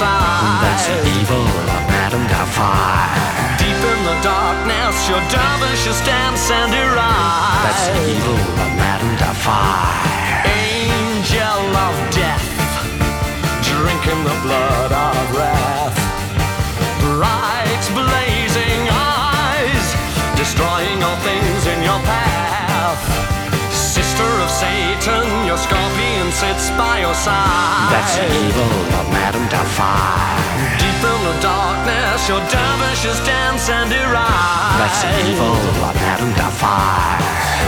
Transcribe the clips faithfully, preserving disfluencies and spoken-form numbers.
side. That's the evil of Madame Doubtfire. Deep in the darkness, your dervishes dance and deride. That's the evil of Madame Doubtfire. Angel of death, drinking the blood of wrath. Bright blazing eyes, destroying all things in your path. Sister of Satan, your scorpion sits by your side. That's the evil of Madame Doubtfire. Deep in the darkness, your dervishes dance and deride. That's the evil of Madame Doubtfire.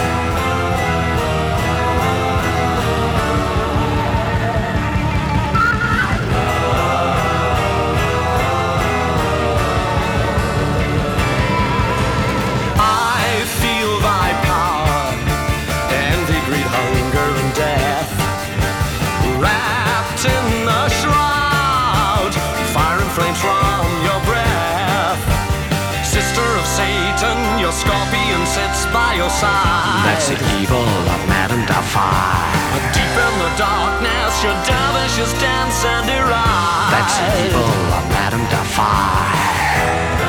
Your scorpion sits by your side. That's the evil of Madame Doubtfire. Deep in the darkness, your dervishes dance and deride. That's the evil of Madame Doubtfire.